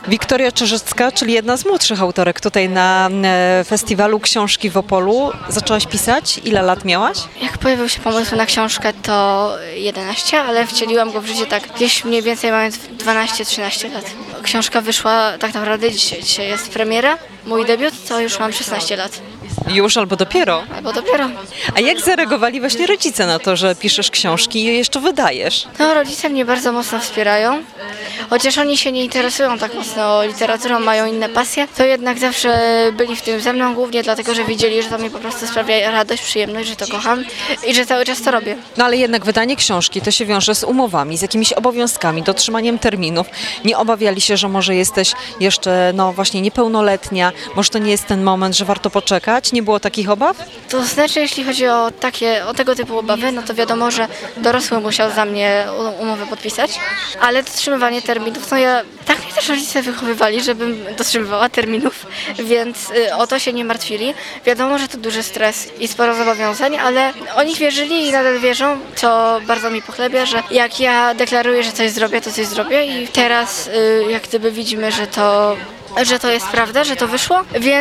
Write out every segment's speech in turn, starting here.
Wiktoria Czyżycka, czyli jedna z młodszych autorek tutaj na festiwalu książki w Opolu. Zaczęłaś pisać? Ile lat miałaś? Jak pojawił się pomysł na książkę, to 11, ale wcieliłam go w życie tak gdzieś mniej więcej mając 12-13 lat. Książka wyszła tak naprawdę dzisiaj. Dzisiaj jest premiera. Mój debiut to już mam 16 lat. Już albo dopiero? Albo dopiero. A jak zareagowali właśnie rodzice na to, że piszesz książki i je jeszcze wydajesz? No, rodzice mnie bardzo mocno wspierają. Chociaż oni się nie interesują tak mocno literaturą, mają inne pasje, to jednak zawsze byli w tym ze mną, głównie dlatego, że widzieli, że to mi po prostu sprawia radość, przyjemność, że to kocham i że cały czas to robię. No ale jednak wydanie książki to się wiąże z umowami, z jakimiś obowiązkami, dotrzymaniem terminów. Nie obawiali się, że może jesteś jeszcze, no właśnie niepełnoletnia, może to nie jest ten moment, że warto poczekać? Nie było takich obaw? To znaczy, jeśli chodzi o tego typu obawy, no to wiadomo, że dorosły musiał za mnie umowę podpisać, ale dotrzymywanie terminów, no tak mnie też rodzice wychowywali, żebym dotrzymywała terminów, więc o to się nie martwili. Wiadomo, że to duży stres i sporo zobowiązań, ale oni wierzyli i nadal wierzą, co bardzo mi pochlebia, że jak ja deklaruję, że coś zrobię, to coś zrobię i teraz jak gdyby widzimy, że to jest prawda, że to wyszło,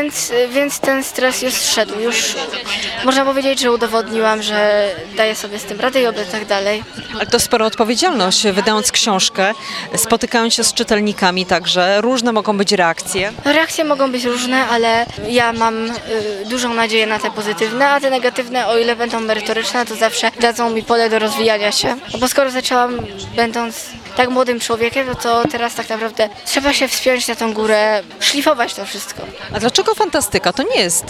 więc ten stres już zszedł. Już można powiedzieć, że udowodniłam, że daję sobie z tym radę i oby tak dalej. Ale to spora odpowiedzialność, wydając książkę, spotykając się z czytelnikami także, różne mogą być reakcje. Reakcje mogą być różne, ale ja mam dużą nadzieję na te pozytywne, a te negatywne, o ile będą merytoryczne, to zawsze dadzą mi pole do rozwijania się. Bo skoro zaczęłam będąc tak młodym człowiekiem, no to teraz tak naprawdę trzeba się wspiąć na tą górę, szlifować to wszystko. A dlaczego fantastyka? To nie jest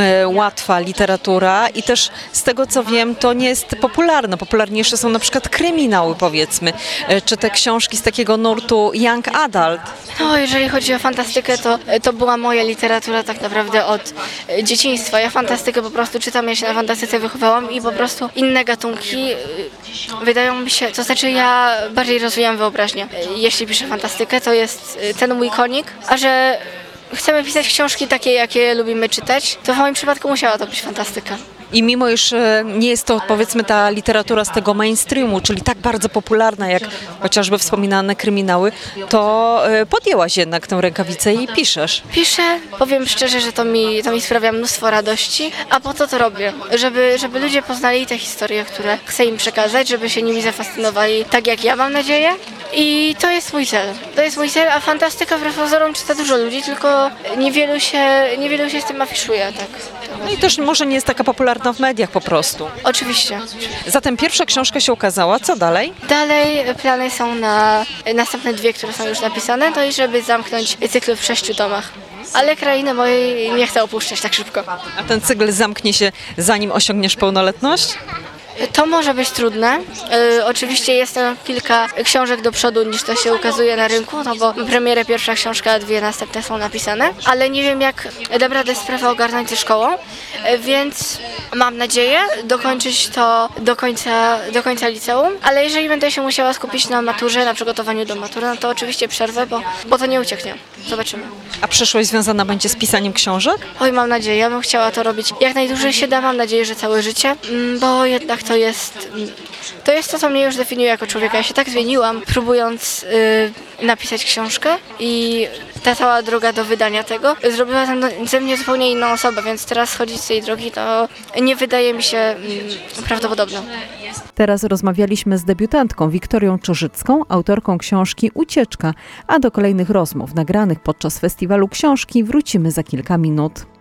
łatwa literatura i też z tego co wiem, to nie jest popularne. Popularniejsze są na przykład kryminały, powiedzmy, czy te książki z takiego nurtu young adult. No, jeżeli chodzi o fantastykę, to była moja literatura tak naprawdę od dzieciństwa. Ja fantastykę po prostu czytam, ja się na fantastyce wychowałam i po prostu inne gatunki wydają mi się, to znaczy ja bardziej rozwijam wyobraźnię. Jeśli piszę fantastykę, to jest ten mój konik, a że chcemy pisać książki takie, jakie lubimy czytać, to w moim przypadku musiała to być fantastyka. I mimo iż nie jest to, powiedzmy, ta literatura z tego mainstreamu, czyli tak bardzo popularna jak chociażby wspominane kryminały, to podjęłaś jednak tę rękawicę i piszesz. Piszę, powiem szczerze, że to mi sprawia mnóstwo radości, a po co to robię? Żeby ludzie poznali te historie, które chcę im przekazać, żeby się nimi zafascynowali, tak jak ja mam nadzieję. I to jest mój cel. To jest mój cel, a fantastyka wbrew pozorom czyta dużo ludzi, tylko niewielu się z tym afiszuje, tak. No i też może nie jest taka popularna w mediach po prostu. Oczywiście. Zatem pierwsza książka się ukazała, co dalej? Dalej plany są na następne 2, które są już napisane, to i żeby zamknąć cykl w 6 tomach. Ale krainy mojej nie chcę opuszczać tak szybko. A ten cykl zamknie się, zanim osiągniesz pełnoletność? To może być trudne. Oczywiście jest tam kilka książek do przodu niż to się ukazuje na rynku, no bo premierę pierwsza książka, a 2 następne są napisane, ale nie wiem jak dam radę sprawę ogarnąć ze szkołą, więc mam nadzieję dokończyć to do końca liceum, ale jeżeli będę się musiała skupić na maturze, na przygotowaniu do matury, no to oczywiście przerwę, bo to nie ucieknie. Zobaczymy. A przyszłość związana będzie z pisaniem książek? Oj, mam nadzieję, ja bym chciała to robić jak najdłużej się da, mam nadzieję, że całe życie, bo jednak to jest to, co mnie już definiuje jako człowieka. Ja się tak zmieniłam, próbując napisać książkę i ta cała droga do wydania tego zrobiła ze mnie zupełnie inną osobę, więc teraz schodzić z tej drogi to nie wydaje mi się prawdopodobne. Teraz rozmawialiśmy z debiutantką Wiktorią Czyżycką, autorką książki Ucieczka, a do kolejnych rozmów nagranych podczas festiwalu książki wrócimy za kilka minut.